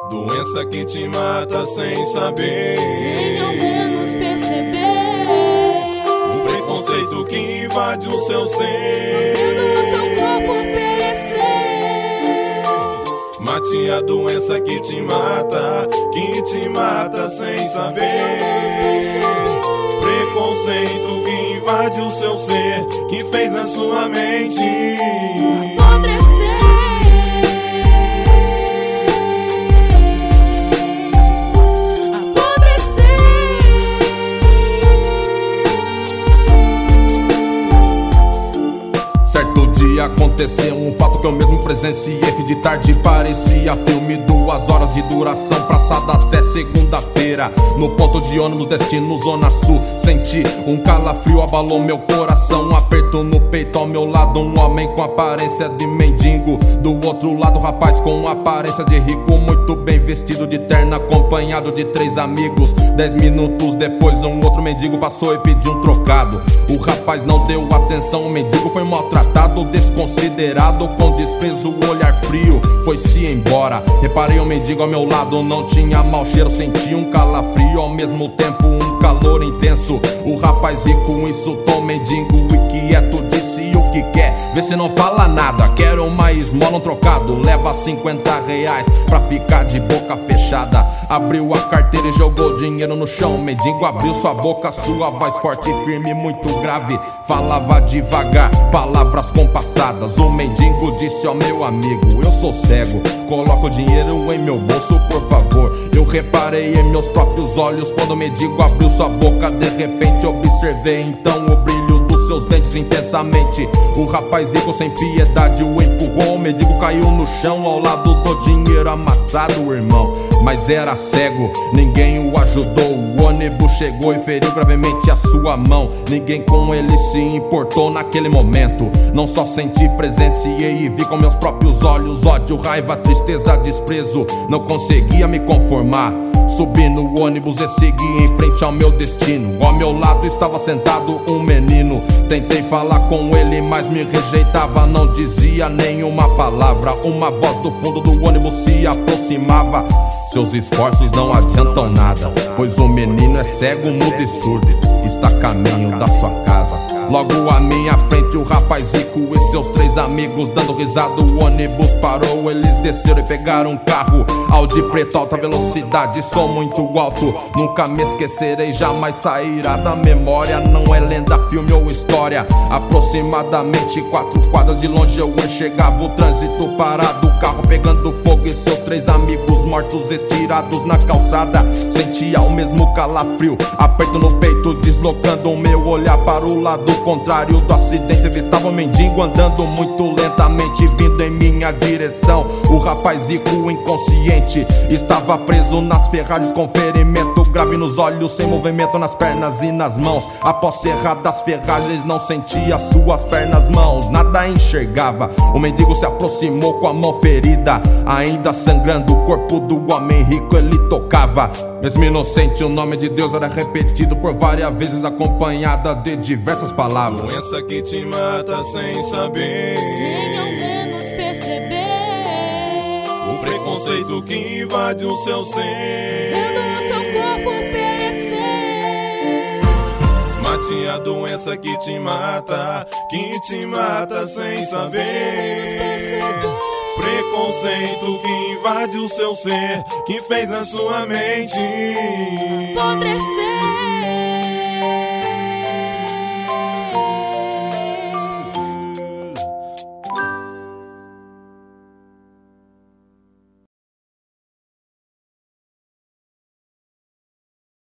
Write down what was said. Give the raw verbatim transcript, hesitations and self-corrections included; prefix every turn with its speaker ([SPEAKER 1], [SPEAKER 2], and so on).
[SPEAKER 1] Doença que te mata sem saber,
[SPEAKER 2] sem ao menos perceber.
[SPEAKER 1] O preconceito que invade o seu ser,
[SPEAKER 2] fazendo o seu corpo perecer.
[SPEAKER 1] Mate a doença que te mata, que te mata sem saber.
[SPEAKER 2] Sem ao menos perceber.
[SPEAKER 1] Preconceito que invade o seu ser, que fez a sua mente
[SPEAKER 2] apodrecer.
[SPEAKER 3] Aconteceu um fato que eu mesmo presenciei. Fim de tarde parecia filme, duas horas de duração. Praçada Sé, segunda-feira, no ponto de ônibus, destino Zona Sul. Senti um calafrio, abalou meu coração. Um aperto no peito, ao meu lado um homem com aparência de mendigo. Do outro lado, rapaz com aparência de rico, muito bem vestido de terno, acompanhado de três amigos. Dez minutos depois, um outro mendigo passou e pediu um trocado. O rapaz não deu atenção, o mendigo foi maltratado, desconsiderado, com desprezo, o olhar frio, foi-se embora. Reparei o mendigo ao meu lado, não tinha mau cheiro, senti um calafrio, ao mesmo tempo um calor intenso. O rapaz rico insultou o mendigo, inquieto disse o que quer, vê se não fala nada. Quero uma esmola, um trocado, leva cinquenta reais pra ficar de boca fechada. Abriu a carteira e jogou dinheiro no chão. O mendigo abriu sua boca, sua voz forte e firme, muito grave, falava devagar, palavras compassadas. O mendigo disse ao meu amigo: eu sou cego, coloca o dinheiro em meu bolso, por favor. Eu reparei em meus próprios olhos quando o mendigo abriu sua boca. De repente observei então o brilho dos seus dentes intensamente. O rapaz rico sem piedade o empurrou. O mendigo caiu no chão ao lado do dinheiro amassado, irmão. Mas era cego, ninguém o ajudou. O ônibus chegou e feriu gravemente a sua mão. Ninguém com ele se importou naquele momento. Não só senti, presenciei e vi com meus próprios olhos ódio, raiva, tristeza, desprezo. Não conseguia me conformar. Subi no ônibus e segui em frente ao meu destino. Ao meu lado estava sentado um menino. Tentei falar com ele, mas me rejeitava, não dizia nenhuma palavra. Uma voz do fundo do ônibus se aproximava: seus esforços não adiantam nada, pois o menino é cego, mudo e surdo, está a caminho da sua casa. Logo à minha frente o rapaz rico e seus três amigos dando risada. O ônibus parou, eles desceram e pegaram um carro Audi preto, alta velocidade, som muito alto. Nunca me esquecerei, jamais sairá da memória. Não é lenda, filme ou história. Aproximadamente quatro quadras de longe eu enxergava o trânsito parado, o carro pegando fogo e seus três amigos mortos estirados na calçada. Sentia o mesmo calafrio, aperto no peito, deslocando o meu olhar para o lado contrário do acidente. Avistava um mendigo andando muito lentamente, vindo em minha direção. O rapaz rico inconsciente estava preso nas ferragens, com ferimento grave nos olhos, sem movimento nas pernas e nas mãos. Após serrar das ferragens não sentia suas pernas, mãos, nada enxergava. O mendigo se aproximou com a mão ferida, ainda sangrando. O corpo do homem rico ele tocava. Mesmo inocente, o nome de Deus era repetido por várias vezes, acompanhada de diversas palavras.
[SPEAKER 1] Doença que te mata sem saber,
[SPEAKER 2] sem ao menos perceber.
[SPEAKER 1] O preconceito que invade o seu ser,
[SPEAKER 2] fazendo o seu corpo perecer.
[SPEAKER 1] Mate a doença que te mata, que te mata sem saber.
[SPEAKER 2] Sem menos perceber.
[SPEAKER 1] Preconceito que invade o seu ser, que fez a sua mente
[SPEAKER 2] apodrecer.